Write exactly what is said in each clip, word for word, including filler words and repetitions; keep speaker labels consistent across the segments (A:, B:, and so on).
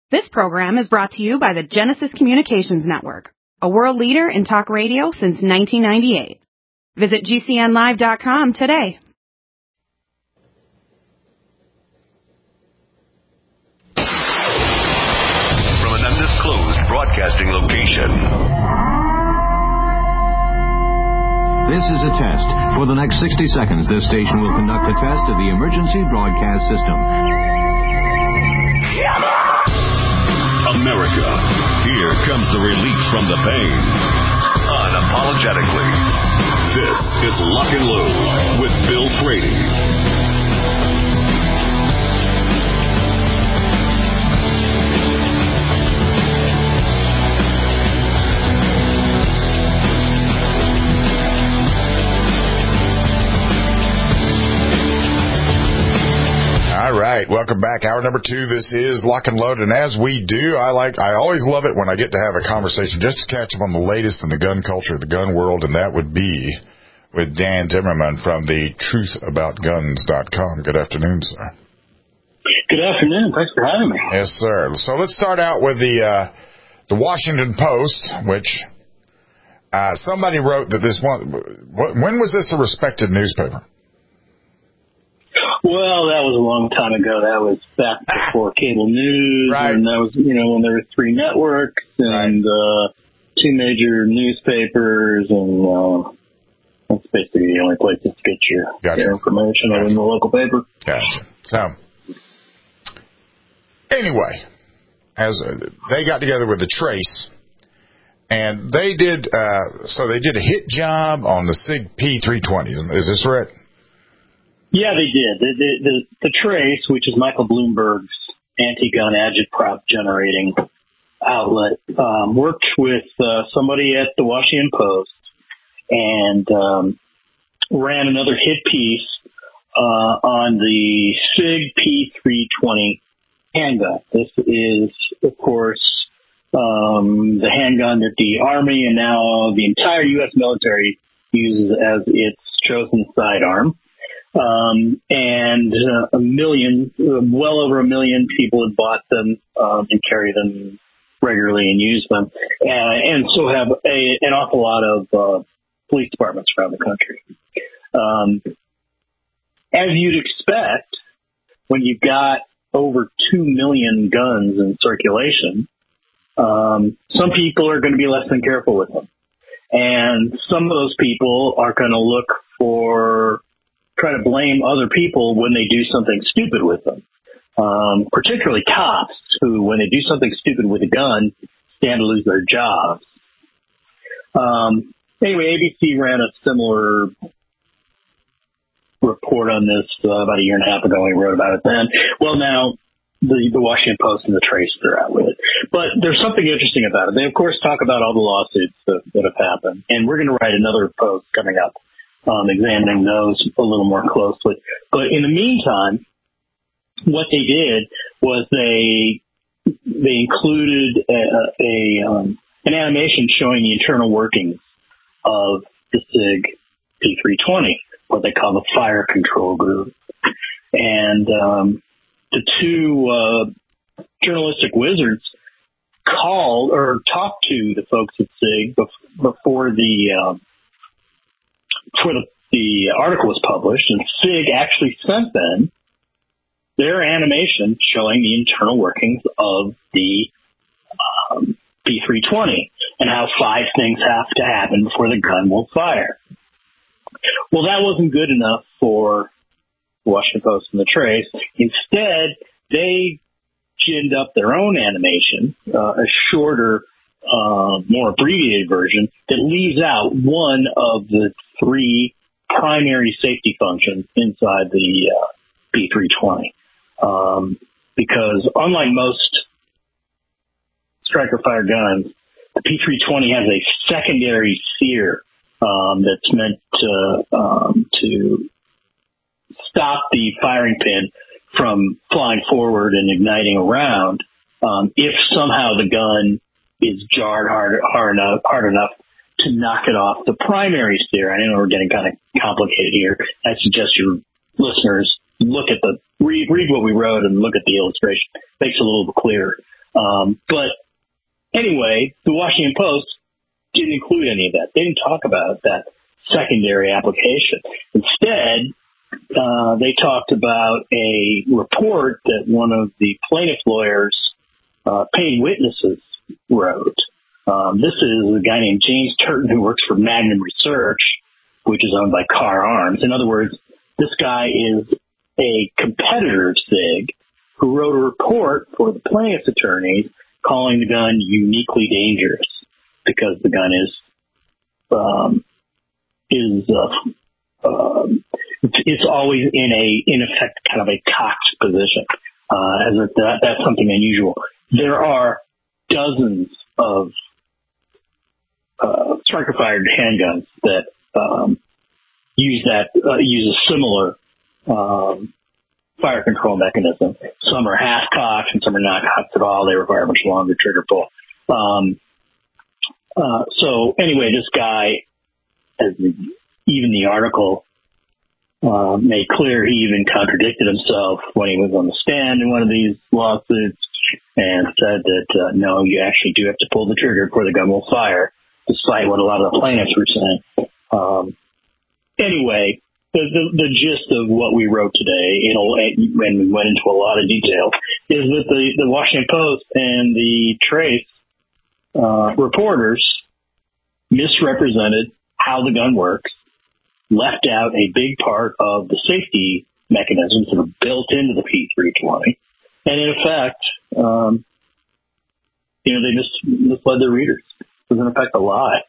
A: This program is brought to you by the Genesis Communications Network, a world leader in talk radio since nineteen ninety-eight. Visit G C N live dot com today.
B: From an undisclosed broadcasting location.
C: This is a test. For the next sixty seconds, this station will conduct a test of the emergency broadcast system.
B: America, here comes the relief from the pain. Unapologetically. This is Lock and Load with Bill Frady.
D: All right, welcome back. Hour number two. This is Lock and Load, and as we do, I like, I always love it when I get to have a conversation just to catch up on the latest in the gun culture, the gun world, and that would be with Dan Zimmerman from the truth about guns dot com. Good afternoon, sir.
E: Good afternoon. Thanks for having me.
D: Yes, sir. So let's start out with the uh, the Washington Post, which uh, somebody wrote that this one. When was this a respected newspaper?
E: Well, that was a long time ago. That was back before cable news,
D: right.
E: And that was, you know, when there were three networks and right. uh, two major newspapers, and uh, that's basically the only place to get your,
D: gotcha.
E: your information
D: gotcha.
E: other than the local paper.
D: Gotcha. So, anyway, as uh, they got together with the Trace, and they did, uh, so they did a hit job on the SIG P three twenty. Is this right?
E: Yeah, they did. The, the, the, the Trace, which is Michael Bloomberg's anti-gun agitprop generating outlet, um, worked with uh, somebody at the Washington Post and um, ran another hit piece uh, on the SIG P three twenty handgun. This is, of course, um, the handgun that the Army and now the entire U S military uses as its chosen sidearm. Um, and uh, a million, uh, well over a million people have bought them um, and carry them regularly and use them, uh, and so have a, an awful lot of uh, police departments around the country. Um, as you'd expect, when you've got over two million guns in circulation, um, some people are going to be less than careful with them, and some of those people are going to look for try to blame other people when they do something stupid with them, um, particularly cops who, when they do something stupid with a gun, stand to lose their jobs. Um, anyway, A B C ran a similar report on this uh, about a year and a half ago. We wrote about it then. Well, now the, the Washington Post and the Trace are out with it. But there's something interesting about it. They, of course, talk about all the lawsuits that, that have happened, and we're going to write another post coming up Um, examining those a little more closely. But in the meantime, what they did was they they included a, a um, an animation showing the internal workings of the SIG P three twenty, what they call the fire control group. And um, the two uh, journalistic wizards called or talked to the folks at SIG before the um, before the, the article was published, and SIG actually sent them their animation showing the internal workings of the um, P three twenty and how five things have to happen before the gun will fire. Well, that wasn't good enough for the Washington Post and the Trace. Instead, they ginned up their own animation, uh, a shorter, Uh, more abbreviated version that leaves out one of the three primary safety functions inside the uh, P three twenty. Um, because unlike most striker fire guns, the P three twenty has a secondary sear um, that's meant to, um, to stop the firing pin from flying forward and igniting around um, if somehow the gun is jarred hard, hard enough, hard enough to knock it off the primary sear. I know we're getting kind of complicated here. I suggest your listeners look at the read, read what we wrote and look at the illustration. Makes it a little clearer. Um, but anyway, the Washington Post didn't include any of that. They didn't talk about that secondary application. Instead, uh, they talked about a report that one of the plaintiff lawyers, uh, paid witnesses wrote. Um, this is a guy named James Turton who works for Magnum Research, which is owned by Carr Arms. In other words, this guy is a competitor of SIG who wrote a report for the plaintiff's attorneys calling the gun uniquely dangerous because the gun is um, is uh, um, it's, it's always in a in effect kind of a cocked position. Uh, as a, that, that's something unusual. There are dozens of uh, striker-fired handguns that um, use that uh, use a similar um, fire control mechanism. Some are half cocked and some are not cocked at all. They require a much longer trigger pull. Um, uh, so anyway, this guy, as the, even the article uh, made clear, he even contradicted himself when he was on the stand in one of these lawsuits and said that uh, no, you actually do have to pull the trigger before the gun will fire, despite what a lot of the plaintiffs were saying. Um, anyway, the, the, the gist of what we wrote today, you know, when we went into a lot of detail, is that the, the Washington Post and the Trace uh, reporters misrepresented how the gun works, left out a big part of the safety mechanisms that are built into the P three twenty, and in effect, um, you know, they mis- misled their readers. It was in effect a lie.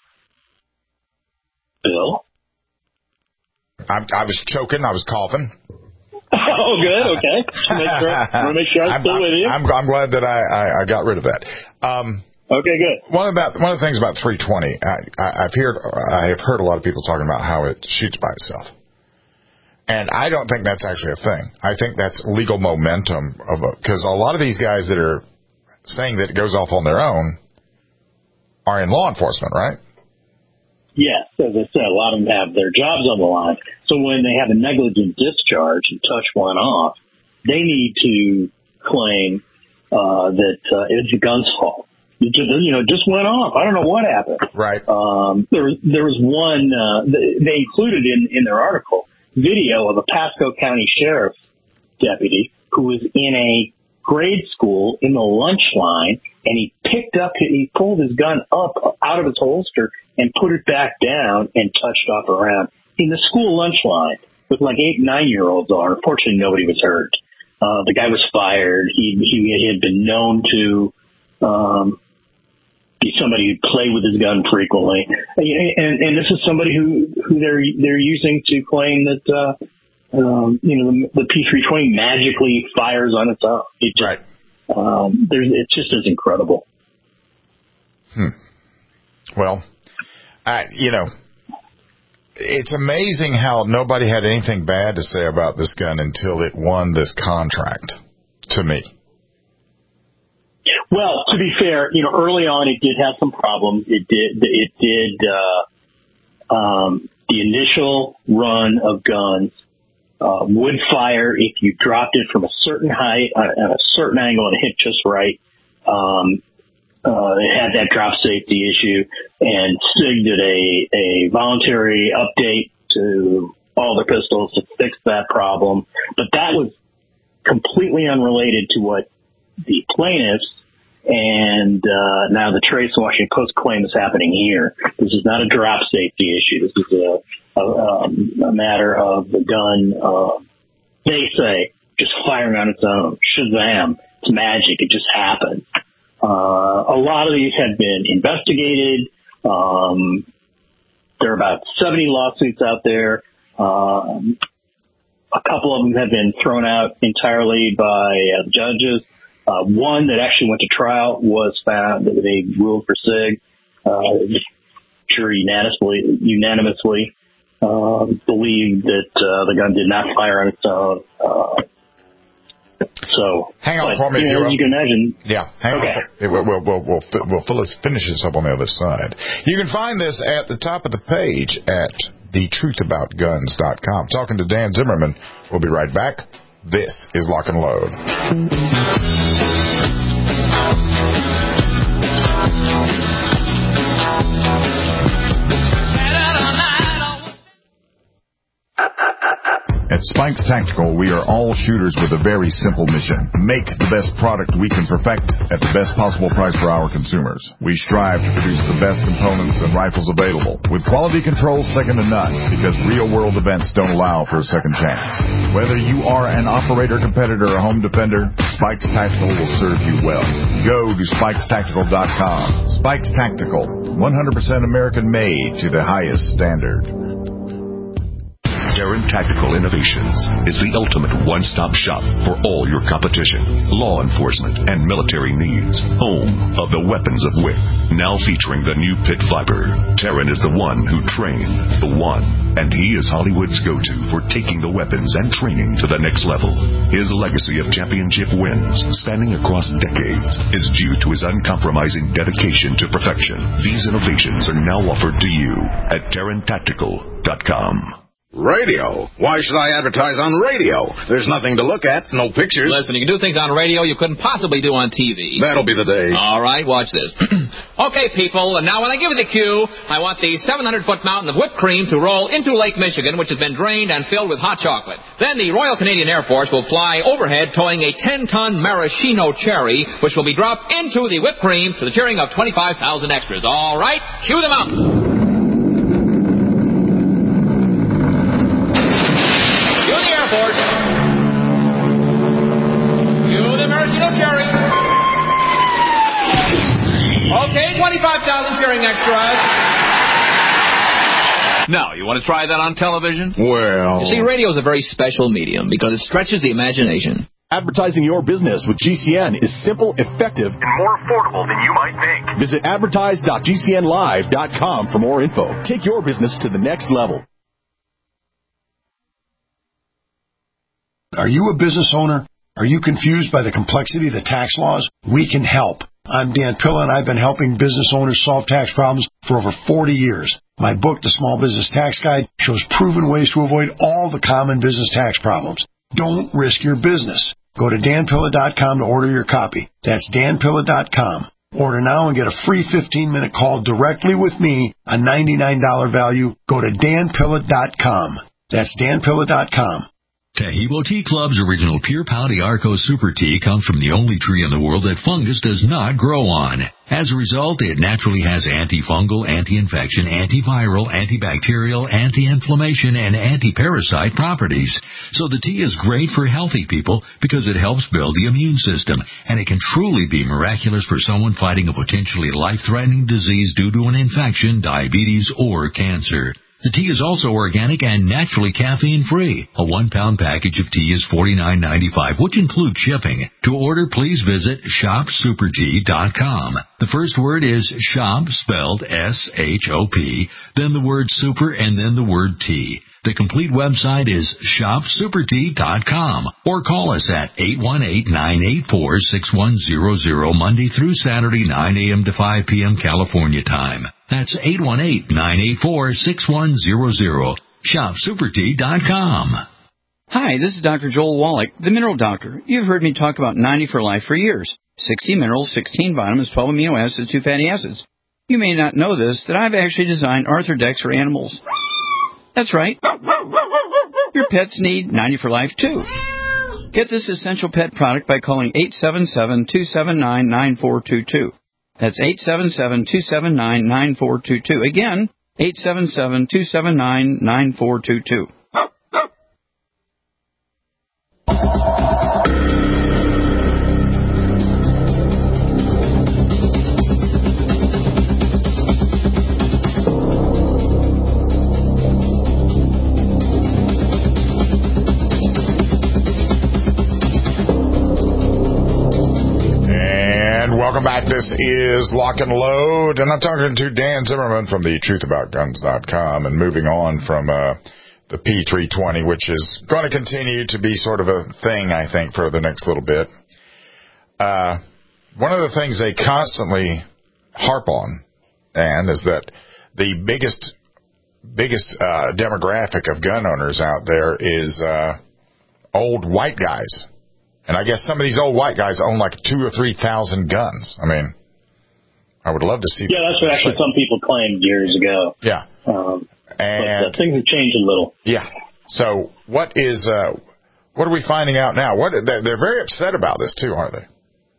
E: Bill?
D: I, I was choking. I was coughing.
E: Oh, good. Okay. Want to make sure I'm, I'm still with you?
D: I'm, I'm glad that I, I, I got rid of that. Um,
E: okay, good.
D: One about one of the things about three twenty, I, I, I've heard I have heard a lot of people talking about how it shoots by itself, and I don't think that's actually a thing. I think that's legal momentum of because a, a lot of these guys that are saying that it goes off on their own are in law enforcement, right?
E: Yes, as I said, a lot of them have their jobs on the line. So when they have a negligent discharge and touch one off, they need to claim uh, that uh, it's the gun's fault. It just, you know, it just went off. I don't know what happened.
D: Right.
E: Um, there, there was one, uh, they included in, in their article video of a Pasco County Sheriff's deputy who was in a grade school in the lunch line, and he picked up, he pulled his gun up out of its holster and put it back down and touched off around in the school lunch line with like eight, nine-year-olds on. Unfortunately, nobody was hurt. Uh, the guy was fired. He, he had been known to um, be somebody who played with his gun frequently, and, and this is somebody who, who they're they're using to claim that uh, um, you know the, the P three twenty magically fires on its own. It just,
D: right.
E: Um, there's, it just is incredible.
D: Hmm. Well, I, you know, it's amazing how nobody had anything bad to say about this gun until it won this contract, to me.
E: Well, to be fair, you know, early on it did have some problems. It did, it did, uh, um, the initial run of guns, uh, would fire if you dropped it from a certain height uh, at a certain angle and hit just right. Um, Uh, it had that drop safety issue, and SIG did a, a voluntary update to all their pistols to fix that problem. But that was completely unrelated to what the plaintiffs and uh, now the Trace Washington Post claim is happening here. This is not a drop safety issue. This is a, a, um, a matter of the gun, uh, they say, just firing on its own. Shazam. It's magic. It just happened. Uh, a lot of these have been investigated. Um, there are about seventy lawsuits out there. Um, a couple of them have been thrown out entirely by uh, judges. Uh, one that actually went to trial was found that they ruled for SIG. Uh, the jury unanimously, unanimously uh, believed that uh, the gun did not fire on its own. Uh, So,
D: hang on
E: but,
D: for me,
E: you, know, as you can imagine.
D: Yeah, hang
E: okay.
D: on. For, we'll we'll we'll we'll, we'll finish this up on the other side. You can find this at the top of the page at the truth about guns dot com. Talking to Dan Zimmerman. We'll be right back. This is Lock and Load. At Spikes Tactical, we are all shooters with a very simple mission. Make the best product we can perfect at the best possible price for our consumers. We strive to produce the best components and rifles available, with quality control second to none, because real-world events don't allow for a second chance. Whether you are an operator, competitor, or home defender, Spikes Tactical will serve you well. Go to spikes tactical dot com. Spikes Tactical, one hundred percent American-made to the highest standard.
B: Darren Tactical Innovations is the ultimate one-stop shop for all your competition, law enforcement, and military needs. Home of the weapons of W I C. Now featuring the new Pit Viper, Darren is the one who trained the one, and he is Hollywood's go-to for taking the weapons and training to the next level. His legacy of championship wins, spanning across decades, is due to his uncompromising dedication to perfection. These innovations are now offered to you at darren tactical dot com.
F: Radio? Why should I advertise on radio? There's nothing to look at, no pictures.
G: Listen, you can do things on radio you couldn't possibly do on T V.
F: That'll be the day.
G: All right, watch this. Okay, people, and now when I give you the cue, I want the seven hundred foot mountain of whipped cream to roll into Lake Michigan, which has been drained and filled with hot chocolate. Then the Royal Canadian Air Force will fly overhead towing a ten ton maraschino cherry, which will be dropped into the whipped cream to the cheering of twenty-five thousand extras. All right, cue them out. Okay, twenty-five thousand cheering extras. Now, you want to try that on television?
F: Well...
G: You see, radio is a very special medium because it stretches the imagination.
H: Advertising your business with G C N is simple, effective,
I: and more affordable than you might think.
H: Visit advertise dot g c n live dot com for more info. Take your business to the next level.
J: Are you a business owner? Are you confused by the complexity of the tax laws? We can help. I'm Dan Pilla, and I've been helping business owners solve tax problems for over forty years. My book, The Small Business Tax Guide, shows proven ways to avoid all the common business tax problems. Don't risk your business. Go to dan pilla dot com to order your copy. That's dan pilla dot com. Order now and get a free fifteen minute call directly with me, a ninety-nine dollars value. Go to dan pilla dot com. That's dan pilla dot com.
K: Taheebo Tea Club's original Pure Pouty Arco Super Tea comes from the only tree in the world that fungus does not grow on. As a result, it naturally has antifungal, anti-infection, antiviral, antibacterial, anti-inflammation, and anti-parasite properties. So the tea is great for healthy people because it helps build the immune system, and it can truly be miraculous for someone fighting a potentially life-threatening disease due to an infection, diabetes, or cancer. The tea is also organic and naturally caffeine-free. A one-pound package of tea is forty-nine ninety-five, which includes shipping. To order, please visit shop super tea dot com. The first word is shop, spelled S H O P, then the word super, and then the word tea. The complete website is shop super tea dot com, or call us at eight one eight, nine eight four, six one zero zero Monday through Saturday, nine a.m. to five p.m. California time. That's eight one eight, nine eight four, six one zero zero. shop super tea dot com.
L: Hi, this is Doctor Joel Wallach, the Mineral Doctor. You've heard me talk about ninety for Life for years. sixty minerals, sixteen vitamins, twelve amino acids, two fatty acids. You may not know this, that I've actually designed Arthrodex for animals. That's right. Your pets need ninety for Life, too. Get this essential pet product by calling eight seven seven, two seven nine, nine four two two. That's eight seven seven, two seven nine, nine four two two. Again, eight seven seven, two seven nine, nine four two two.
D: Welcome back. This is Lock and Load, and I'm talking to Dan Zimmerman from the truth about guns dot com, and moving on from uh, the P three twenty, which is going to continue to be sort of a thing, I think, for the next little bit. Uh, one of the things they constantly harp on, Dan, is that the biggest biggest uh, demographic of gun owners out there is uh, old white guys. And I guess some of these old white guys own like two or three thousand guns. I mean, I would love to see.
E: Yeah, that's what actually some people claimed years ago.
D: Yeah.
E: Um,
D: and
E: but, uh, things have changed a little.
D: Yeah. So what is uh, what are we finding out now? What they're very upset about this too, aren't they?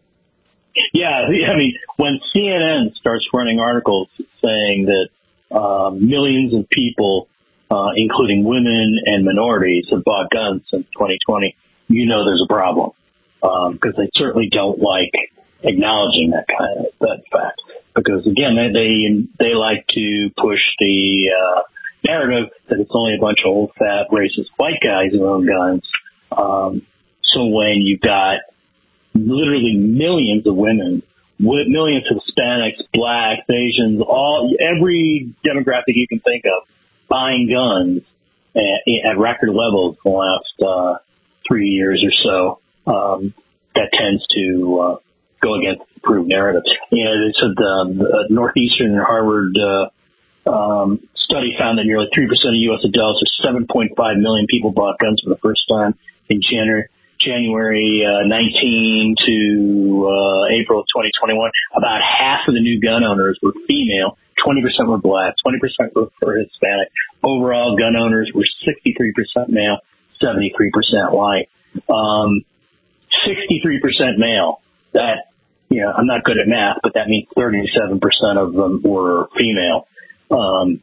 E: Yeah, I mean, when C N N starts running articles saying that uh, millions of people, uh, including women and minorities, have bought guns since twenty twenty, you know there's a problem, because um, they certainly don't like acknowledging that kind of that fact. Because again, they they, they like to push the uh, narrative that it's only a bunch of old, fat, racist white guys who own guns. Um, so when you've got literally millions of women, millions of Hispanics, blacks, Asians, all every demographic you can think of buying guns at, at record levels in the last uh, three years or so, um, that tends to uh, go against the approved narrative. You know, they said um, the Northeastern and Harvard uh, um, study found that nearly three percent of U S adults, or seven point five million people, bought guns for the first time in January. January uh, nineteenth to uh, April of twenty twenty-one, about half of the new gun owners were female, twenty percent were black, twenty percent were, were Hispanic. Overall, gun owners were sixty-three percent male, seventy-three percent white. Um, sixty-three percent male. That, you know, I'm not good at math, but that means thirty-seven percent of them were female. Um,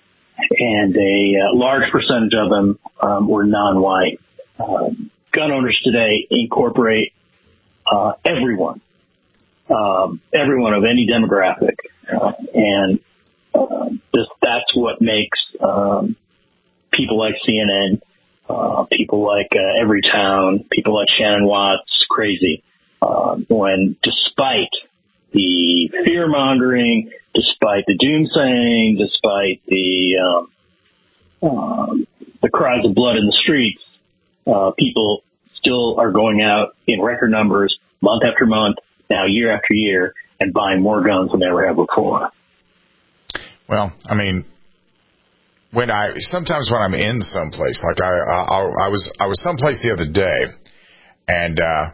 E: and a uh, large percentage of them um, were non-white. Um, Gun owners today incorporate uh, everyone, um, everyone of any demographic, uh, and uh, this, that's what makes um, people like C N N, uh, people like uh, Everytown, people like Shannon Watts crazy. Uh, when, despite the fear mongering, despite the doomsaying, despite the um, um, the cries of blood in the streets, Uh, people still are going out in record numbers month after month, now year after year, and buying more guns than they ever have before.
D: Well, I mean, when I sometimes when I'm in someplace, like I, I, I was I was someplace the other day, and uh,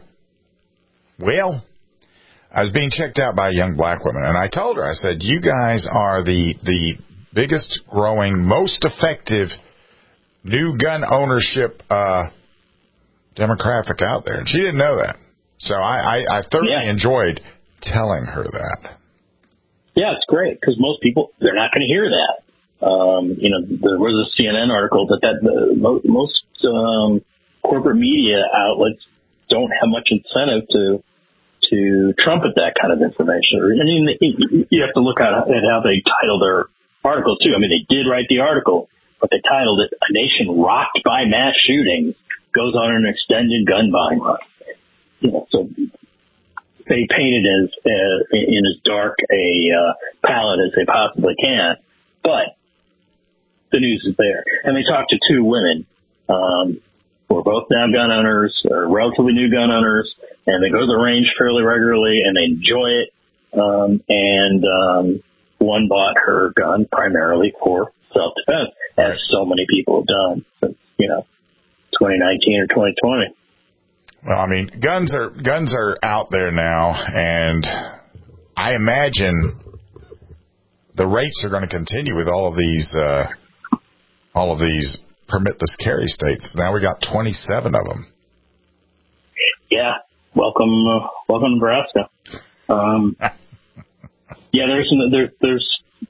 D: well, I was being checked out by a young black woman, and I told her, I said, "You guys are the the biggest growing, most effective new gun ownership uh demographic out there." And she didn't know that. So I, I, I thoroughly yeah. enjoyed telling her that.
E: Yeah, it's great, because most people, they're not going to hear that. Um, you know, there was a C N N article that, that the, most um, corporate media outlets don't have much incentive to to trumpet that kind of information. I mean, you have to look at, at how they title their article, too. I mean, they did write the article, but they titled it, "A Nation Rocked by Mass Shootings Goes on an Extended Gun Buying Run." You know, so they painted as uh, in as dark a uh, palette as they possibly can, but the news is there. And they talked to two women um, who are both now gun owners, or relatively new gun owners, and they go to the range fairly regularly, and they enjoy it. Um, and um, one bought her gun primarily for self-defense, as so many people have done since, you know, twenty nineteen or twenty twenty.
D: Well, I mean, guns are guns are out there now, and I imagine the rates are going to continue with all of these uh, all of these permitless carry states. Now we got twenty-seven of them.
E: Yeah, welcome, uh, welcome Nebraska. Um, yeah, there's there, there's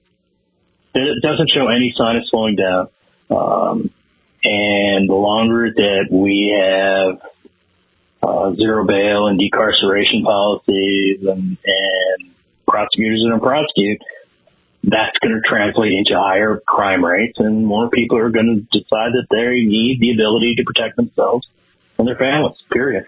E: it doesn't show any sign of slowing down. Um, and the longer that we have uh, zero bail and decarceration policies and, and prosecutors that don't prosecute, that's going to translate into higher crime rates, and more people are going to decide that they need the ability to protect themselves and their families, period.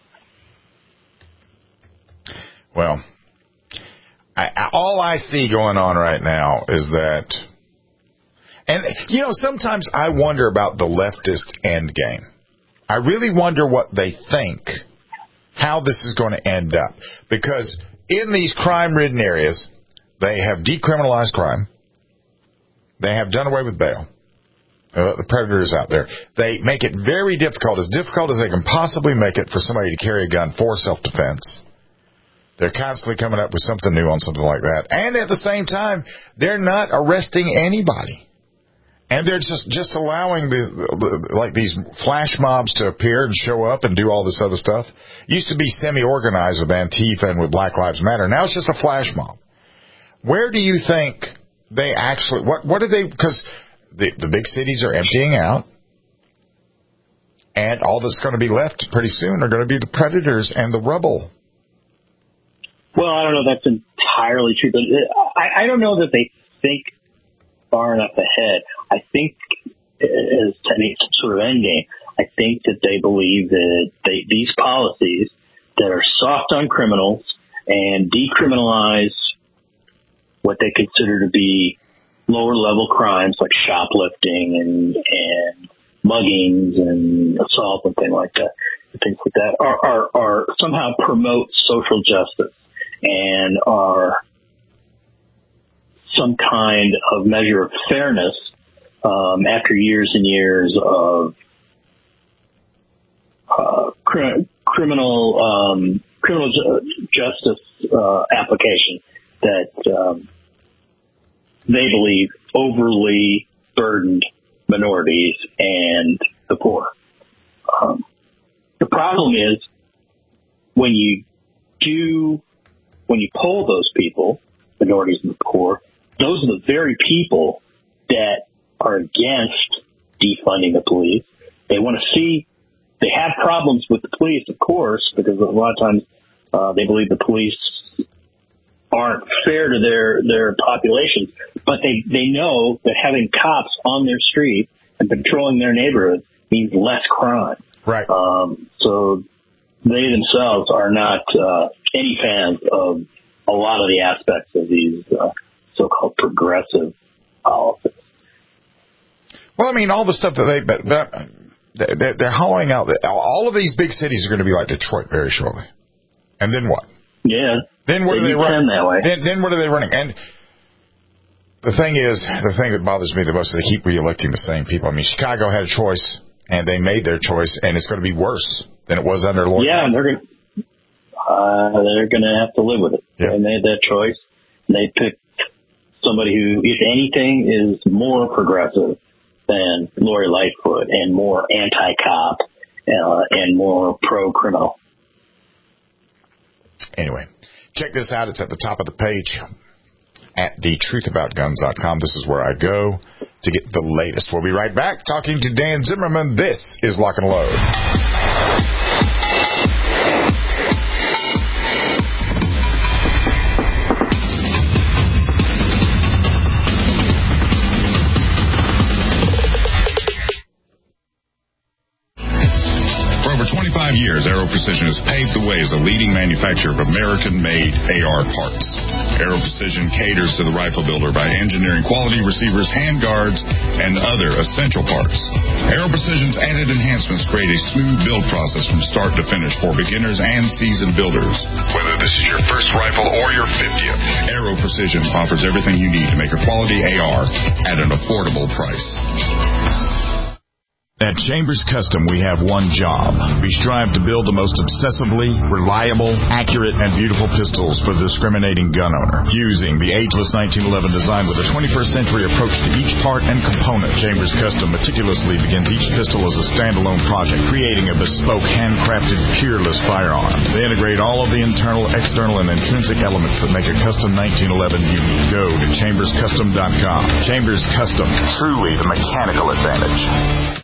D: Well, I, all I see going on right now is that, and, you know, sometimes I wonder about the leftist end game. I really wonder what they think, how this is going to end up. Because in these crime-ridden areas, they have decriminalized crime. They have done away with bail. Uh, the predators out there. They make it very difficult, as difficult as they can possibly make it for somebody to carry a gun for self-defense. They're constantly coming up with something new on something like that. And at the same time, they're not arresting anybody. And they're just, just allowing the, the like these flash mobs to appear and show up and do all this other stuff. It used to be semi-organized with Antifa and with Black Lives Matter. Now it's just a flash mob. Where do you think they actually, what, what do they, because the, the big cities are emptying out, and all that's going to be left pretty soon are going to be the predators and the rubble.
E: Well, I don't know if that's entirely true, but I, I don't know that they think far enough ahead. I think, as any sort of end game, I think that they believe that they, these policies that are soft on criminals and decriminalize what they consider to be lower level crimes like shoplifting and, and muggings and assault and things like that, things like that are, are, are somehow promote social justice and are some kind of measure of fairness um, after years and years of uh, cr- criminal um, criminal ju- justice uh, application that um, they believe overly burdened minorities and the poor. Um, the problem is when you do when you poll those people, minorities and the poor, those are the very people that are against defunding the police. They want to see, they have problems with the police, of course, because a lot of times uh, they believe the police aren't fair to their, their populations, but they, they know that having cops on their street and patrolling their neighborhood means less crime.
D: Right.
E: Um, so they themselves are not uh, any fans of a lot of the aspects of these uh, so-called progressive policies.
D: Well, I mean, all the stuff that they, but, but they're, they're hollowing out. All of these big cities are going to be like Detroit very shortly. And then what?
E: Yeah.
D: Then what
E: they
D: are they running?
E: That way.
D: Then, then what are they running? And the thing is, the thing that bothers me the most is they keep re-electing the same people. I mean, Chicago had a choice, and they made their choice, and it's going to be worse than it was under Lloyd.
E: Yeah, and they're going uh, they're going to have to live with it. Yeah. They made that choice. And they picked somebody who, if anything, is more progressive than Lori Lightfoot and more anti-cop uh, and more pro-criminal.
D: Anyway, check this out. It's at the top of the page at the truth about guns dot com. This is where I go to get the latest. We'll be right back talking to Dan Zimmerman. This is Lock and Load.
M: twenty-five years, Aero Precision has paved the way as a leading manufacturer of American-made A R parts. Aero Precision caters to the rifle builder by engineering quality receivers, handguards, and other essential parts. Aero Precision's added enhancements create a smooth build process from start to finish for beginners and seasoned builders.
B: Whether this is your first rifle or your fiftieth,
M: Aero Precision offers everything you need to make a quality A R at an affordable price.
D: At Chambers Custom, we have one job. We strive to build the most obsessively reliable, accurate, and beautiful pistols for the discriminating gun owner. Fusing the ageless nineteen eleven design with a twenty-first century approach to each part and component, Chambers Custom meticulously begins each pistol as a standalone project, creating a bespoke, handcrafted, peerless firearm. They integrate all of the internal, external, and intrinsic elements that make a custom nineteen eleven unique. Go to chambers custom dot com. Chambers Custom, truly the mechanical advantage.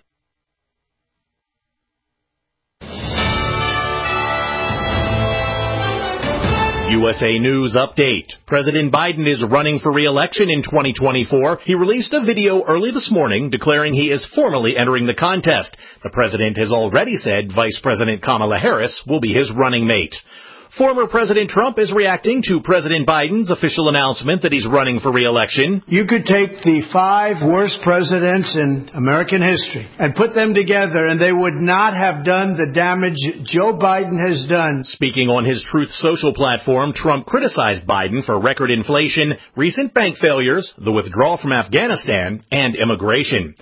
N: U S A News Update. President Biden is running for re-election in twenty twenty-four. He released a video early this morning declaring he is formally entering the contest. The president has already said Vice President Kamala Harris will be his running mate. Former President Trump is reacting to President Biden's official announcement that he's running for re-election.
O: You could take the five worst presidents in American history and put them together, and they would not have done the damage Joe Biden has done.
N: Speaking on his Truth Social platform, Trump criticized Biden for record inflation, recent bank failures, the withdrawal from Afghanistan, and immigration.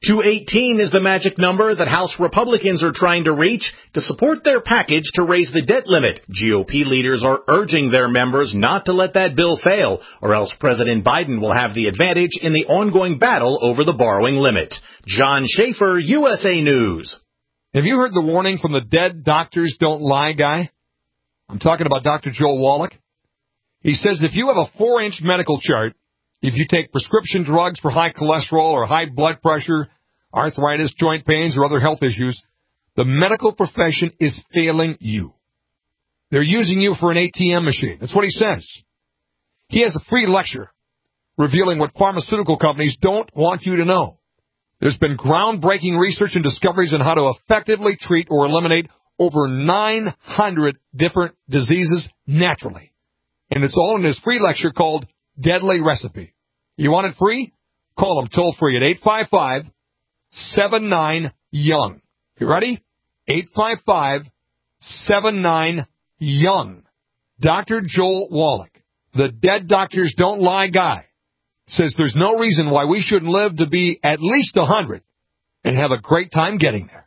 N: two eighteen is the magic number that House Republicans are trying to reach to support their package to raise the debt limit. G O P leaders are urging their members not to let that bill fail, or else President Biden will have the advantage in the ongoing battle over the borrowing limit. John Schaefer, U S A News.
P: Have you heard the warning from the dead doctors don't lie guy? I'm talking about Doctor Joel Wallach. He says if you have a four-inch medical chart, if you take prescription drugs for high cholesterol or high blood pressure, arthritis, joint pains, or other health issues, the medical profession is failing you. They're using you for an A T M machine. That's what he says. He has a free lecture revealing what pharmaceutical companies don't want you to know. There's been groundbreaking research and discoveries on how to effectively treat or eliminate over nine hundred different diseases naturally. And it's all in his free lecture called Deadly Recipe. You want it free? Call him toll free at eight five five, seven nine, young. You ready? eight five five, seven nine, young. Doctor Joel Wallach, the dead doctors don't lie guy, says there's no reason why we shouldn't live to be at least one hundred and have a great time getting there.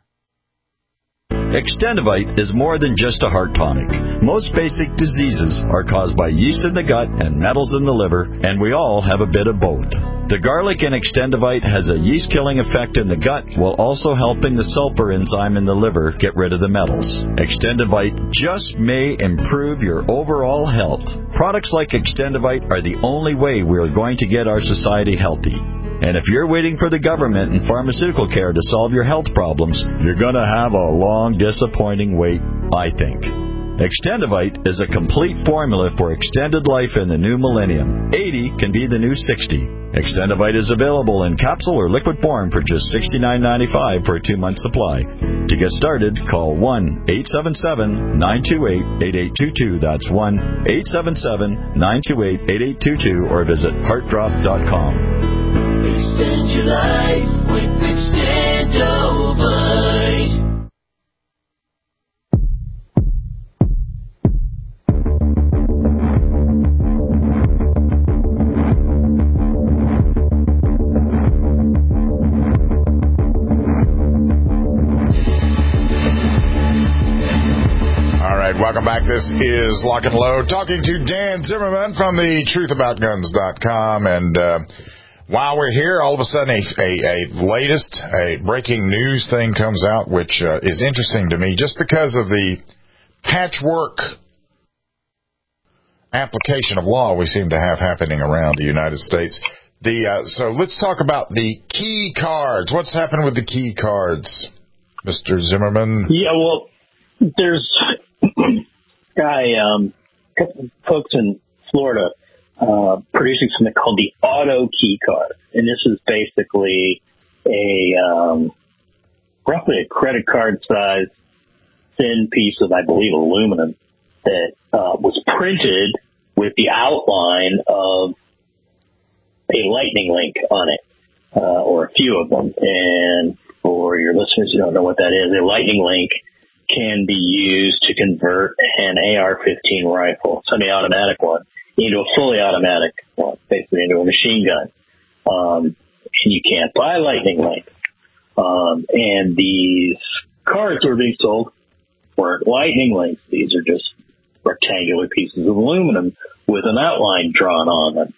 Q: Extendivite is more than just a heart tonic. Most basic diseases are caused by yeast in the gut and metals in the liver, and we all have a bit of both. The garlic in Extendivite has a yeast-killing effect in the gut while also helping the sulfur enzyme in the liver get rid of the metals. Extendivite just may improve your overall health. Products like Extendivite are the only way we are going to get our society healthy. And if you're waiting for the government and pharmaceutical care to solve your health problems, you're going to have a long, disappointing wait, I think. Extendivite is a complete formula for extended life in the new millennium. eighty can be the new sixty. Extendivite is available in capsule or liquid form for just sixty-nine ninety-five for a two-month supply. To get started, call one eight seven seven, nine two eight, eight eight two two. That's one eight seven seven, nine two eight, eight eight two two or visit heart drop dot com.
R: Extend your life with Extendivite.
D: All right, welcome back. This is Lock and Load, talking to Dan Zimmerman from the truth about guns dot com, and uh, while we're here, all of a sudden a, a, a latest, a breaking news thing comes out, which uh, is interesting to me just because of the patchwork application of law we seem to have happening around the United States. The uh, so let's talk about the key cards. What's happened with the key cards, Mister Zimmerman?
E: Yeah, well, there's guy, um, folks in Florida Uh, producing something called the Auto Key Card. And this is basically a, um, roughly a credit card size thin piece of, I believe, aluminum that, uh, was printed with the outline of a lightning link on it, uh, or a few of them. And for your listeners who don't know what that is, a lightning link can be used to convert an A R fifteen rifle, semi-automatic one, into a fully automatic one, basically into a machine gun. Um, and you can't buy lightning link. Um, and these cards that were being sold weren't lightning links. These are just rectangular pieces of aluminum with an outline drawn on them.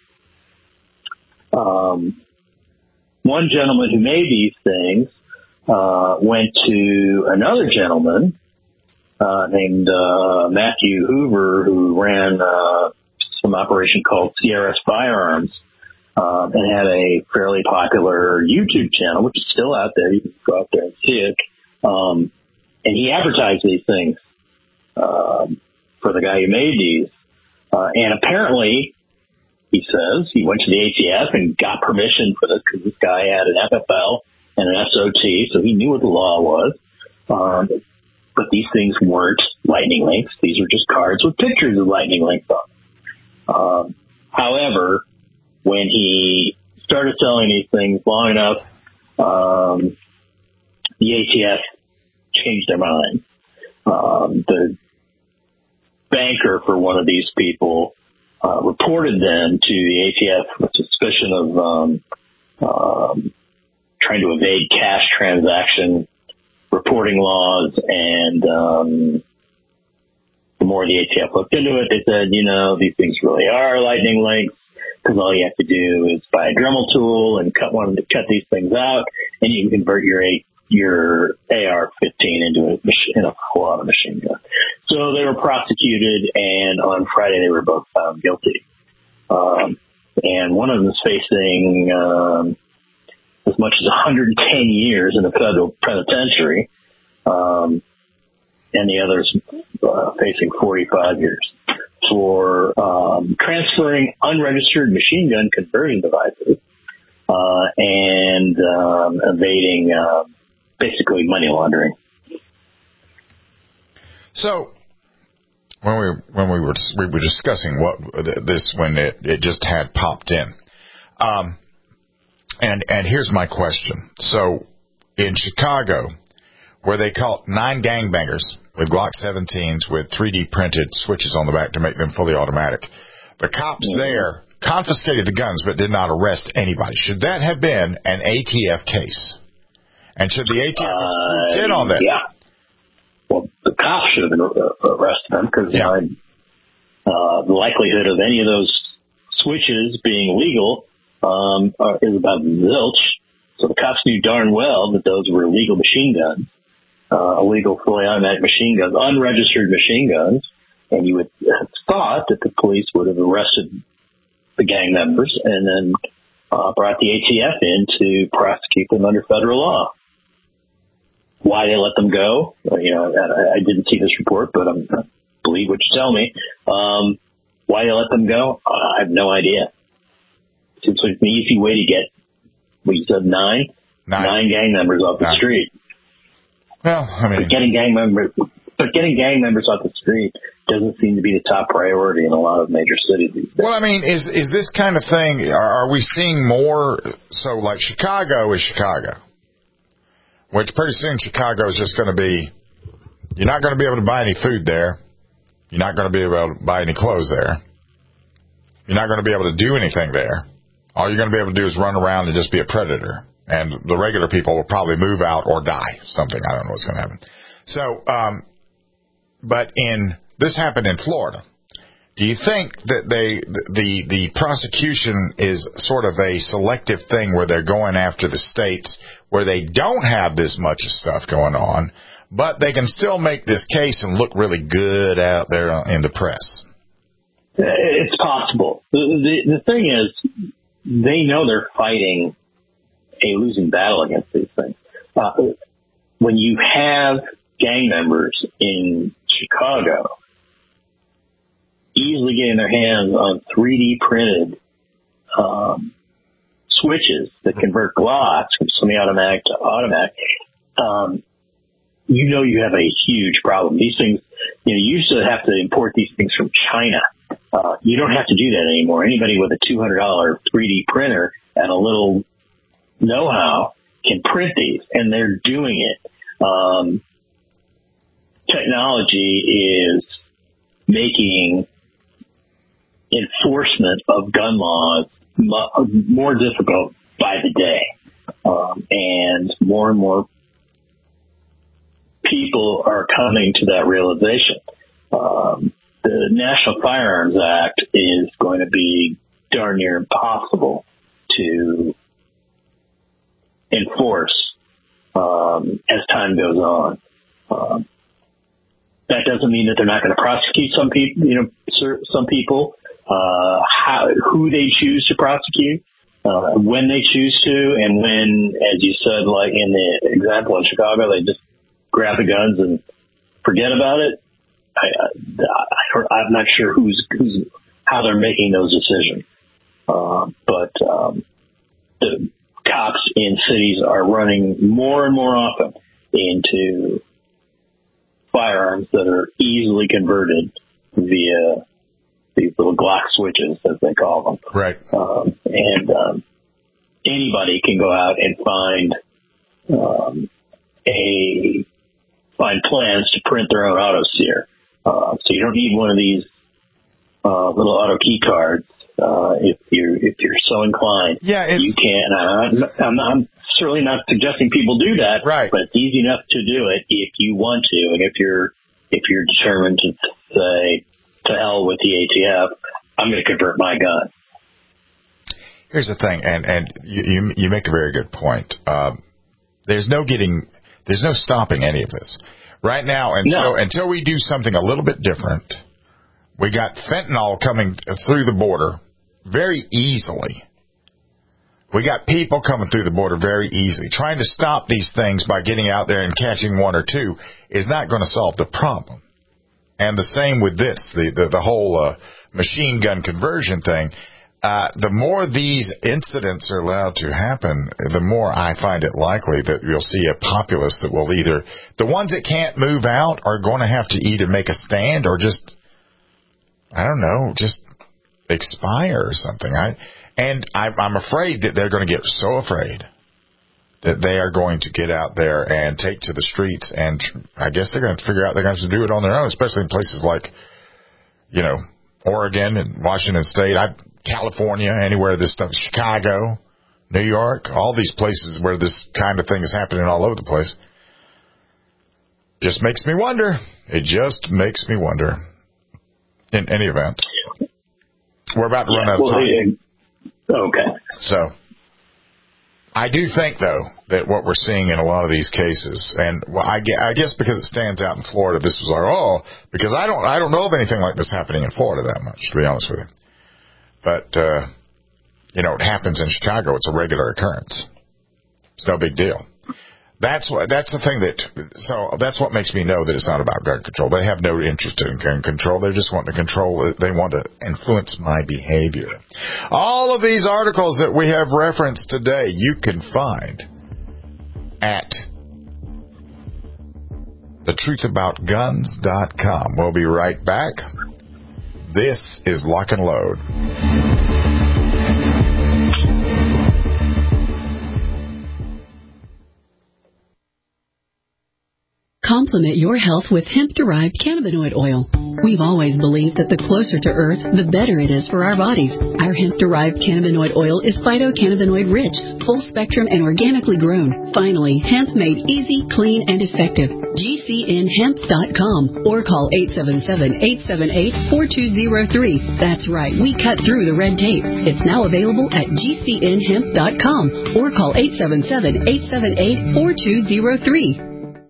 E: Um, one gentleman who made these things uh, went to another gentleman uh, named uh, Matthew Hoover, who ran uh, some operation called C R S Firearms, um, and had a fairly popular YouTube channel, which is still out there. You can go out there and see it. Um, and he advertised these things um, for the guy who made these. Uh, and apparently, he says, he went to the A T F and got permission for this because this guy had an F F L and an S O T, so he knew what the law was. Um, but these things weren't lightning links. These were just cards with pictures of lightning links on them. Um, however, when he started selling these things long enough, um, the A T F changed their mind. Um, the banker for one of these people uh, reported them to the A T F with suspicion of um, um, trying to evade cash transaction reporting laws. And um, the more the A T F looked into it, they said, you know, these things really are lightning links, because all you have to do is buy a Dremel tool and cut one to cut these things out, and you can convert your A, your A R fifteen into a, in a full-auto machine gun. So they were prosecuted, and on Friday they were both found guilty. Um, and one of them is facing um, as much as one hundred ten years in the federal penitentiary, um, and the other's uh, facing forty-five years for um, transferring unregistered machine gun conversion devices uh, and um, evading uh, basically money laundering.
D: So when we when we were we were discussing what this when it, it just had popped in, um, and and here's my question. So in Chicago, where they caught nine gangbangers with Glock seventeens with three D printed switches on the back to make them fully automatic, the cops mm-hmm. there confiscated the guns but did not arrest anybody. Should that have been an A T F case? And should the A T F have swooped in on this?
E: Yeah. Well, the cops should have been arrested them because yeah. uh, the likelihood of any of those switches being legal um, are, is about zilch. So the cops knew darn well that those were illegal machine guns, uh, illegal fully automatic machine guns, unregistered machine guns, and you would have thought that the police would have arrested the gang members and then uh, brought the A T F in to prosecute them under federal law. Why they let them go, you know, I, I didn't see this report, but I'm, I believe what you tell me. Um, why they let them go, I have no idea. Seems like an easy way to get, what you said, nine? Nine, nine gang members off nine. the street.
D: Well, I mean,
E: but getting gang members, but getting gang members off the street doesn't seem to be the top priority in a lot of major cities these days.
D: Well, I mean, is is this kind of thing? Are, are we seeing more? So, like Chicago is Chicago. Which pretty soon Chicago is just going to be, you're not going to be able to buy any food there. You're not going to be able to buy any clothes there. You're not going to be able to do anything there. All you're going to be able to do is run around and just be a predator. And the regular people will probably move out or die. Something. I don't know what's going to happen. So, um, but in, this happened in Florida. Do you think that they, the, the prosecution is sort of a selective thing where they're going after the states where they don't have this much stuff going on, but they can still make this case and look really good out there in the press?
E: It's possible. The, the, the thing is, they know they're fighting a losing battle against these things. Uh, when you have gang members in Chicago easily getting their hands on three D printed um, switches that convert Glocks from semi-automatic to automatic, um, you know you have a huge problem. These things, you know, you used to have to import these things from China. Uh, you don't have to do that anymore. Anybody with a two hundred dollars three D printer and a little know-how can print these, and they're doing it. Um, technology is making enforcement of gun laws more difficult by the day. Um, and more and more people are coming to that realization. Um, the National Firearms Act is going to be darn near impossible to enforce um, as time goes on. Um, that doesn't mean that they're not going to prosecute some people, you know, some people. Uh, how, who they choose to prosecute, uh, when they choose to, and when, as you said, like in the example in Chicago, they just grab the guns and forget about it. I, I, I'm not sure who's, who's how they're making those decisions. Uh, but um, the cops in cities are running more and more often into firearms that are easily converted via these little Glock switches, as they call them.
D: Right.
E: Um, and um, anybody can go out and find um, a find plans to print their own auto sear. Uh, so you don't need one of these uh, little auto key cards uh, if you're if you're so inclined.
D: Yeah, it's,
E: you can. Uh, I'm, I'm certainly not suggesting people do that,
D: right?
E: But it's easy enough to do it if you want to, and if you're if you're determined to say to hell with the A T F, I'm going to convert my gun.
D: Here's the thing, and and you you make a very good point. Uh, there's no getting, there's no stopping any of this right now until no. until we do something a little bit different. We got fentanyl coming through the border very easily. We got people coming through the border very easily. Trying to stop these things by getting out there and catching one or two is not going to solve the problem. And the same with this, the the, the whole uh, machine gun conversion thing. Uh, the more these incidents are allowed to happen, the more I find it likely that you'll see a populace that will either, the ones that can't move out are going to have to either make a stand or just, I don't know, just expire or something. I and I, I'm afraid that they're going to get so afraid that they are going to get out there and take to the streets, and I guess they're going to figure out they're going to have to do it on their own, especially in places like, you know, Oregon and Washington State, I, California, anywhere this stuff, Chicago, New York, all these places where this kind of thing is happening all over the place. Just makes me wonder. It just makes me wonder. In any event, we're about to yeah, run out of
E: well,
D: time.
E: Okay.
D: So, I do think, though, that what we're seeing in a lot of these cases, and well, I, I guess because it stands out in Florida, this was like, oh, because I don't, I don't know of anything like this happening in Florida that much, to be honest with you. But, uh, you know, it happens in Chicago. It's a regular occurrence. It's no big deal. That's what, that's the thing that, so that's what makes me know that it's not about gun control. They have no interest in gun control. They just want to control it. They want to influence my behavior. All of these articles that we have referenced today, you can find at the truth about guns dot com. We'll be right back. This is Lock and Load.
S: Complement your health with hemp-derived cannabinoid oil. We've always believed that the closer to Earth, the better it is for our bodies. Our hemp-derived cannabinoid oil is phytocannabinoid-rich, full-spectrum, and organically grown. Finally, hemp made easy, clean, and effective. G C N hemp dot com or call eight seven seven, eight seven eight, four two zero three. That's right, we cut through the red tape. It's now available at G C N hemp dot com or call eight seven seven, eight seven eight, four two zero three.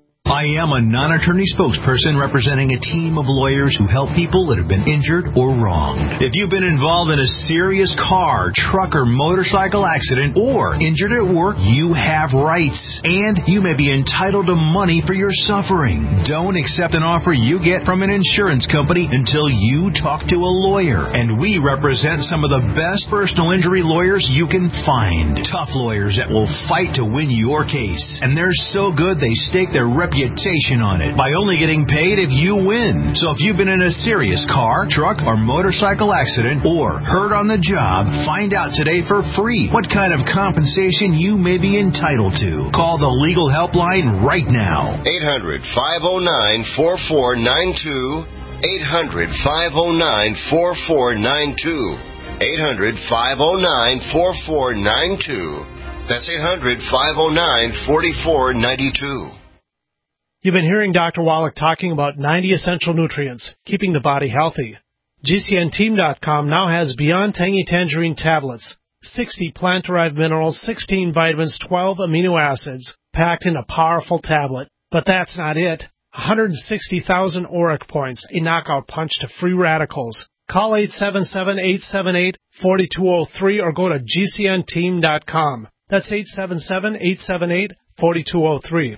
T: I am a non-attorney spokesperson representing a team of lawyers who help people that have been injured or wronged. If you've been involved in a serious car, truck, or motorcycle accident or injured at work, you have rights, and you may be entitled to money for your suffering. Don't accept an offer you get from an insurance company until you talk to a lawyer, and we represent some of the best personal injury lawyers you can find. Tough lawyers that will fight to win your case, and they're so good they stake their reputation on it by only getting paid if you win. So if you've been in a serious car, truck, or motorcycle accident or hurt on the job, find out today for free what kind of compensation you may be entitled to. Call the legal helpline right now.
U: eight hundred, five oh nine, four four nine two. eight hundred, five oh nine, four four nine two. eight hundred, five oh nine, four four nine two. That's eight hundred, five oh nine, four four nine two.
V: You've been hearing Doctor Wallach talking about ninety essential nutrients, keeping the body healthy. G C N team dot com now has Beyond Tangy Tangerine tablets, sixty plant-derived minerals, sixteen vitamins, twelve amino acids, packed in a powerful tablet. But that's not it. one hundred sixty thousand auric points, a knockout punch to free radicals. Call eight seven seven, eight seven eight, four two zero three or go to G C N team dot com. That's eight seven seven, eight seven eight, four two zero three.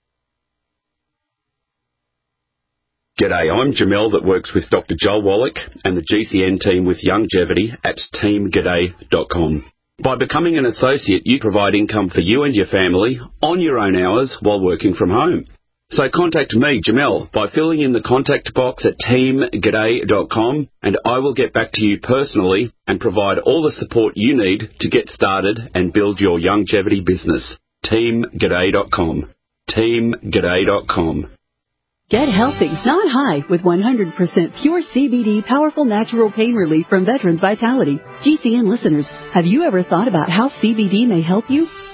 W: G'day, I'm Jamel that works with Doctor Joel Wallach and the G C N team with Longevity at team g'day dot com. By becoming an associate, you provide income for you and your family on your own hours while working from home. So contact me, Jamel, by filling in the contact box at team g'day dot com, and I will get back to you personally and provide all the support you need to get started and build your longevity business. team g'day dot com. team g'day dot com.
S: Get healthy, not high, with one hundred percent pure C B D powerful natural pain relief from Veterans Vitality. G C N listeners, have you ever thought about how C B D may help you?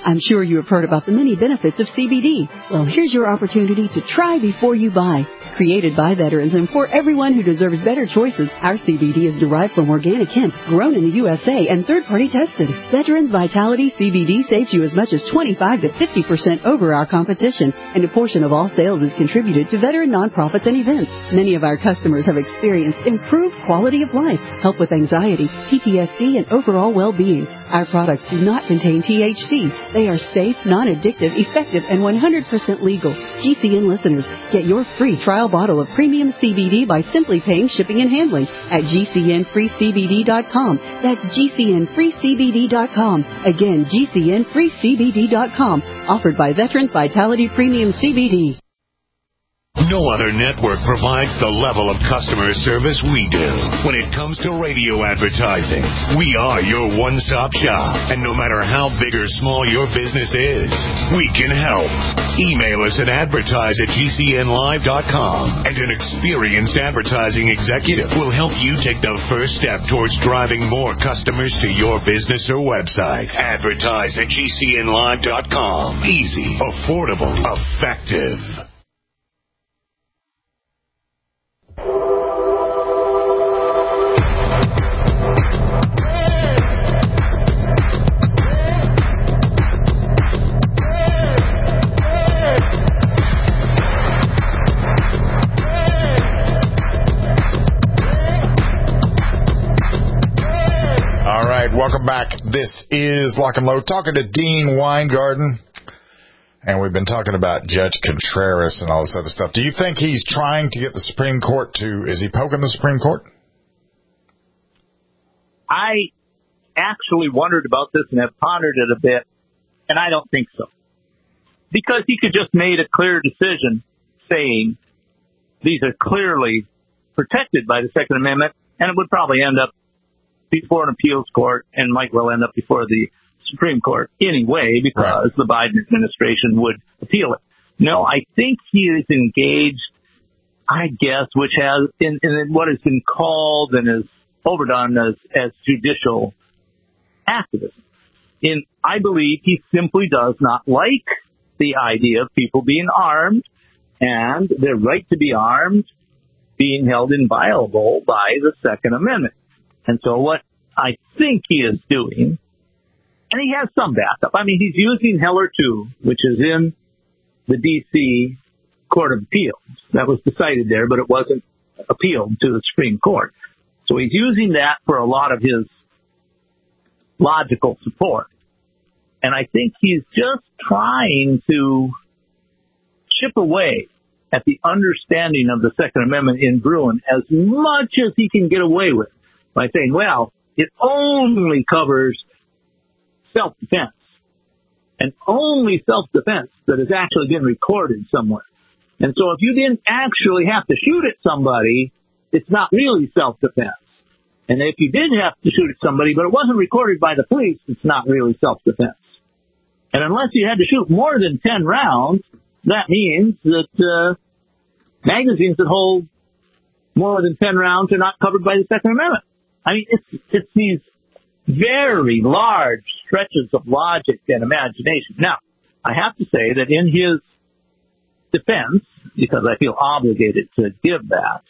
S: I'm sure you have heard about the many benefits of C B D. Well, here's your opportunity to try before you buy. Created by veterans and for everyone who deserves better choices, our C B D is derived from organic hemp, grown in the U S A and third-party tested. Veterans Vitality C B D saves you as much as twenty-five to fifty percent over our competition, and a portion of all sales is contributed to veteran nonprofits and events. Many of our customers have experienced improved quality of life, help with anxiety, P T S D, and overall well-being. Our products do not contain T H C. They are safe, non-addictive, effective, and one hundred percent legal. G C N listeners, get your free trial bottle of premium C B D by simply paying shipping and handling at G C N free C B D dot com. That's G C N free C B D dot com. Again, G C N free C B D dot com. Offered by Veterans Vitality Premium C B D.
A: No other network provides the level of customer service we do. When it comes to radio advertising, we are your one-stop shop. And no matter how big or small your business is, we can help. Email us at advertise at G C N live dot com, and an experienced advertising executive will help you take the first step towards driving more customers to your business or website. Advertise at G C N live dot com. Easy, affordable, effective.
D: Welcome back. This is Lock and Load, talking to Dean Weingarten, and we've been talking about Judge Contreras and all this other stuff. Do you think he's trying to get the Supreme Court to, is he poking the Supreme Court?
C: I actually wondered about this and have pondered it a bit, and I don't think so. Because he could just made a clear decision saying these are clearly protected by the Second Amendment, and it would probably end up before an appeals court and might well end up before the Supreme Court anyway, because right. the Biden administration would appeal it. No, I think he is engaged, I guess, which has in, in what has been called and is overdone as, as judicial activism. In, I believe he simply does not like the idea of people being armed and their right to be armed being held inviolable by the Second Amendment. And so what I think he is doing, and he has some backup. I mean, he's using Heller two, which is in the D C Court of Appeals. That was decided there, but it wasn't appealed to the Supreme Court. So he's using that for a lot of his logical support. And I think he's just trying to chip away at the understanding of the Second Amendment in Bruen as much as he can get away with by saying, well, it only covers self-defense, and only self-defense that has actually been recorded somewhere. And so if you didn't actually have to shoot at somebody, it's not really self-defense. And if you did have to shoot at somebody, but it wasn't recorded by the police, it's not really self-defense. And unless you had to shoot more than ten rounds, that means that uh, magazines that hold more than ten rounds are not covered by the Second Amendment. I mean, it's it's these very large stretches of logic and imagination. Now, I have to say that in his defense, because I feel obligated to give that,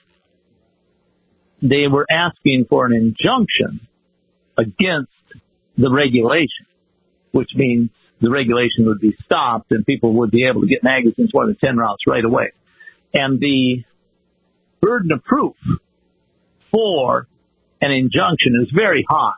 C: they were asking for an injunction against the regulation, which means the regulation would be stopped and people would be able to get magazines more than ten rounds right away. And the burden of proof for an injunction is very high.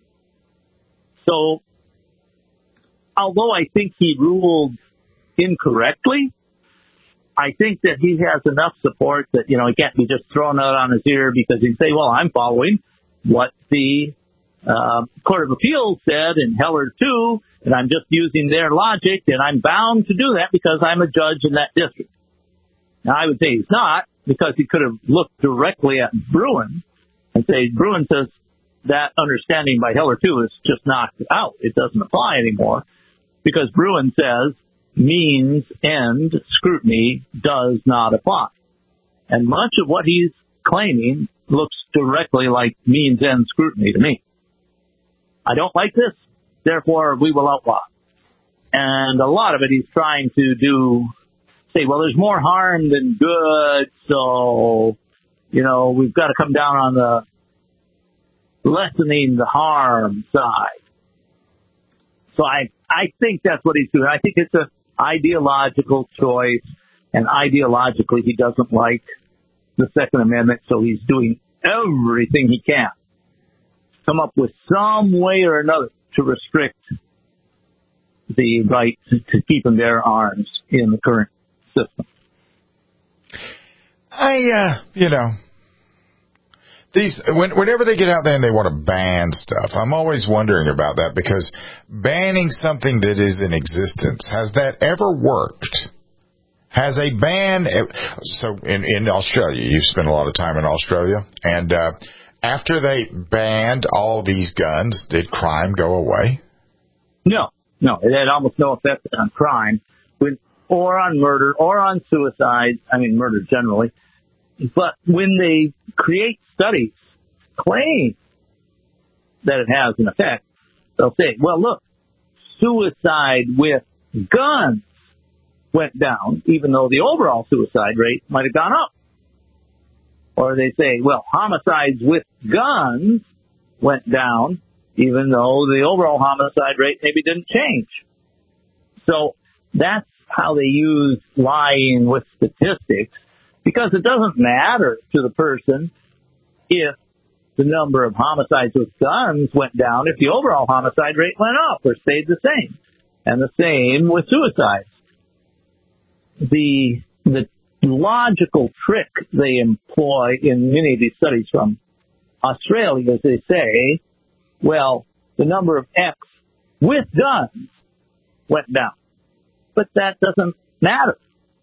C: So, although I think he ruled incorrectly, I think that he has enough support that, you know, he can't be just thrown out on his ear because he'd say, well, I'm following what the uh, Court of Appeals said in Heller two, and I'm just using their logic, and I'm bound to do that because I'm a judge in that district. Now, I would say he's not, because he could have looked directly at Bruen and say, Bruen says that understanding by Heller two is just knocked out. It doesn't apply anymore, because Bruen says means end scrutiny does not apply. And much of what he's claiming looks directly like means end scrutiny to me. I don't like this, therefore we will outlaw. And a lot of it he's trying to do, say, well, there's more harm than good, so, you know, we've got to come down on the lessening the harm side. So I, I think that's what he's doing. I think it's an ideological choice, and ideologically he doesn't like the Second Amendment, so he's doing everything he can to come up with some way or another to restrict the right to, to keep and bear arms in the current system.
D: I, uh, you know, these when, whenever they get out there and they want to ban stuff, I'm always wondering about that, because banning something that is in existence, has that ever worked? Has a ban, so in, in Australia, you spent a lot of time in Australia, and uh, after they banned all these guns, did crime go away?
C: No. No, it had almost no effect on crime, when, or on murder, or on suicide. I mean, murder generally. But when they create studies, claim that it has an effect, they'll say, well, look, suicide with guns went down, even though the overall suicide rate might have gone up. Or they say, well, homicides with guns went down, even though the overall homicide rate maybe didn't change. So that's how they use lying with statistics, because it doesn't matter to the person if the number of homicides with guns went down, if the overall homicide rate went up or stayed the same. And the same with suicides. The, the logical trick they employ in many of these studies from Australia is they say, well, the number of X with guns went down. But that doesn't matter.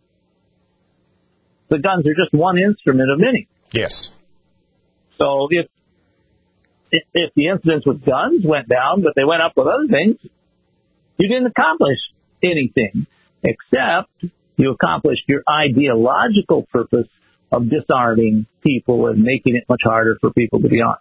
C: The guns are just one instrument of many.
D: Yes.
C: So if, if, if the incidents with guns went down, but they went up with other things, you didn't accomplish anything, except you accomplished your ideological purpose of disarming people and making it much harder for people to be armed.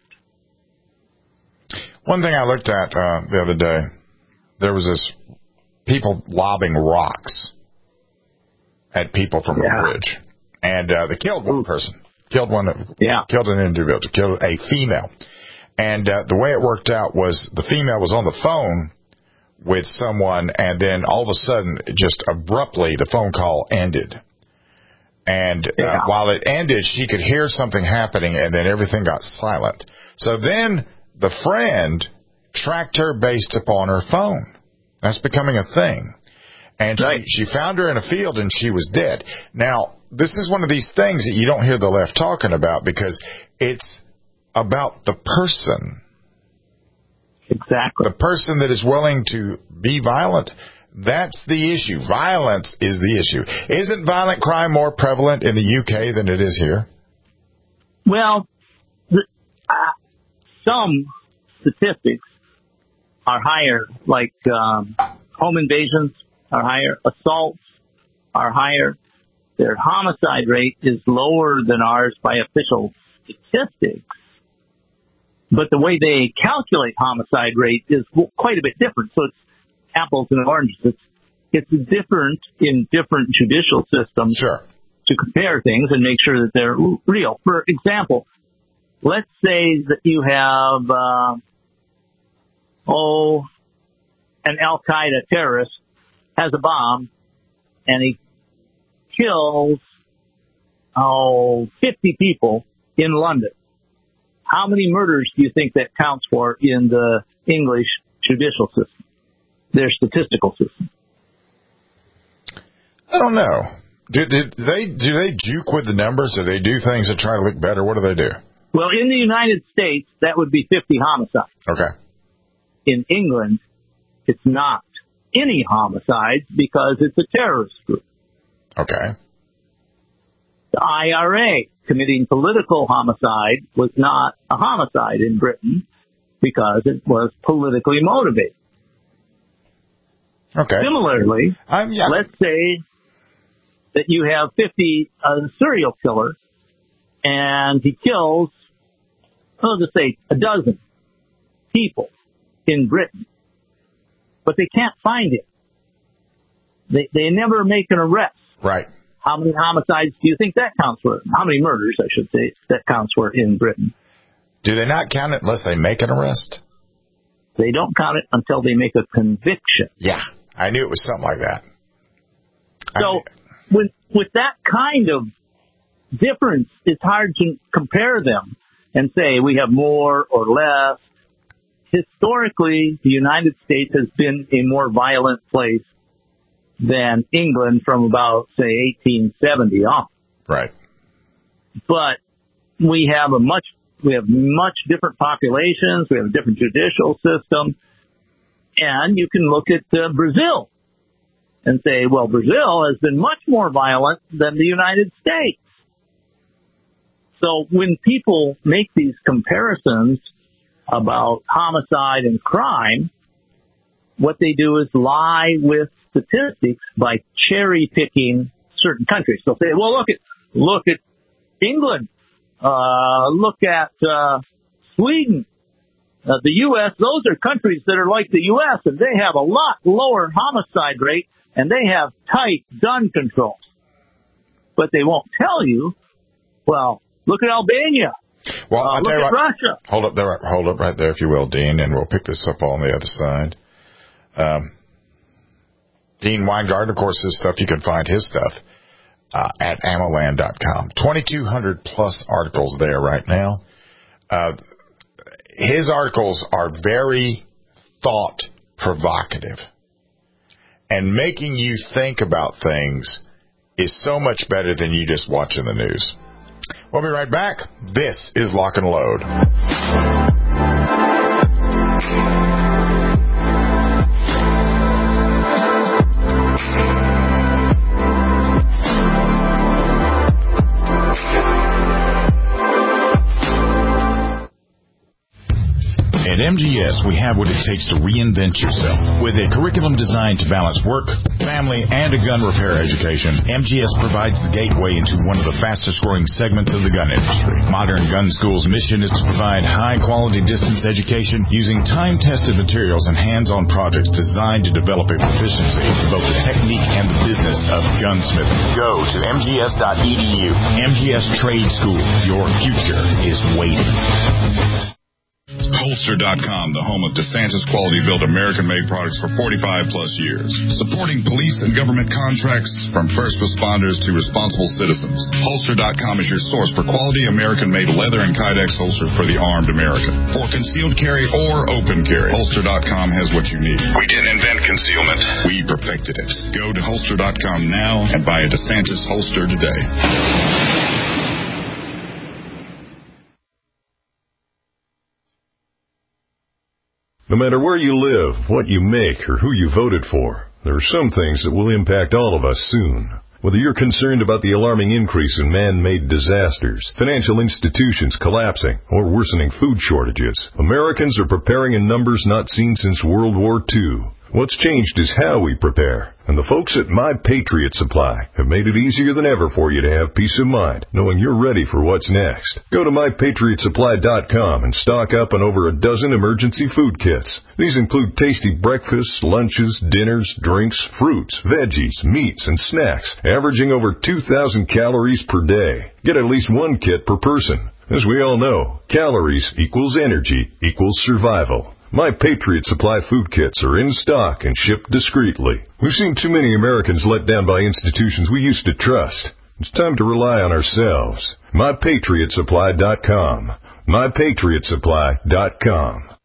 D: One thing I looked at uh, the other day, there was this people lobbing rocks at people from yeah. a bridge, and uh, they killed one person, killed one,
C: yeah.
D: killed an individual, killed a female, and uh, the way it worked out was the female was on the phone with someone, and then all of a sudden, just abruptly, the phone call ended. And uh, yeah. while it ended, she could hear something happening, and then everything got silent. So then the friend tracked her based upon her phone. That's becoming a thing. And right. she, she found her in a field, and she was dead. Now, this is one of these things that you don't hear the left talking about, because it's about the person.
C: Exactly.
D: The person that is willing to be violent, that's the issue. Violence is the issue. Isn't violent crime more prevalent in the U K than it is here?
C: Well, the, uh, some statistics are higher, like um, home invasions are higher, assaults are higher. Their homicide rate is lower than ours by official statistics. But the way they calculate homicide rate is quite a bit different. So it's apples and oranges. It's, it's different in different judicial systems
D: sure.
C: to compare things and make sure that they're real. For example, let's say that you have, uh, oh, an Al-Qaeda terrorist has a bomb and he kills, oh, fifty people in London. How many murders do you think that counts for in the English judicial system, their statistical system?
D: I don't know. Do, do they do they juke with the numbers? Do they do things to try to look better? What do they do?
C: Well, in the United States, that would be fifty homicides.
D: Okay.
C: In England, it's not any homicides because it's a terrorist group.
D: Okay.
C: The I R A committing political homicide was not a homicide in Britain because it was politically motivated.
D: Okay.
C: Similarly,
D: um, yeah.
C: let's say that you have fifty uh, serial killer and he kills, let's just say, a dozen people in Britain, but they can't find him They they never make an arrest.
D: Right.
C: How many homicides do you think that counts for? How many murders, I should say, that counts for in Britain?
D: Do they not count it unless they make an arrest?
C: They don't count it until they make a conviction.
D: Yeah, I knew it was something like that.
C: So with with that kind of difference, it's hard to compare them and say we have more or less. Historically, the United States has been a more violent place than England from about, say, eighteen seventy on.
D: Right.
C: But we have a much we have much different populations. We have a different judicial system, and you can look at uh, Brazil and say, well, Brazil has been much more violent than the United States. So when people make these comparisons about homicide and crime, what they do is lie with statistics by cherry picking certain countries. They'll say, well, look at, look at England, uh, look at, uh, Sweden, uh, the U S. Those are countries that are like the U S and they have a lot lower homicide rate and they have tight gun control. But they won't tell you, well, look at Albania.
D: Well,
C: uh,
D: I'll
C: look
D: tell you
C: at
D: what,
C: Russia.
D: Hold up there, hold up right there, if you will, Dean, and we'll pick this up on the other side. Um, Dean Weingarten, of course, his stuff, you can find his stuff uh, at ammoland dot com. twenty-two hundred plus articles there right now. Uh, his articles are very thought provocative, and making you think about things is so much better than you just watching the news. We'll be right back. This is Lock and Load.
F: At M G S, we have what it takes to reinvent yourself. With a curriculum designed to balance work, family, and a gun repair education, M G S provides the gateway into one of the fastest-growing segments of the gun industry. Modern Gun School's mission is to provide high-quality distance education using time-tested materials and hands-on projects designed to develop a proficiency in both the technique and the business of gunsmithing. Go to m g s dot e d u. M G S Trade School. Your future is waiting.
M: Holster dot com, the home of DeSantis quality-built American-made products for forty-five plus years. Supporting police and government contracts from first responders to responsible citizens. Holster dot com is your source for quality American-made leather and Kydex holsters for the armed American. For concealed carry or open carry, Holster dot com has what you need. We didn't invent concealment. We perfected it. Go to Holster dot com now and buy a DeSantis holster today.
G: No matter where you live, what you make, or who you voted for, there are some things that will impact all of us soon. Whether you're concerned about the alarming increase in man-made disasters, financial institutions collapsing, or worsening food shortages, Americans are preparing in numbers not seen since World War Two. What's changed is how we prepare. And the folks at My Patriot Supply have made it easier than ever for you to have peace of mind, knowing you're ready for what's next. Go to my patriot supply dot com and stock up on over a dozen emergency food kits. These include tasty breakfasts, lunches, dinners, drinks, fruits, veggies, meats, and snacks, averaging over two thousand calories per day. Get at least one kit per person. As we all know, calories equals energy equals survival. My Patriot Supply food kits are in stock and shipped discreetly. We've seen too many Americans let down by institutions we used to trust. It's time to rely on ourselves. my patriot supply dot com. my patriot supply dot com.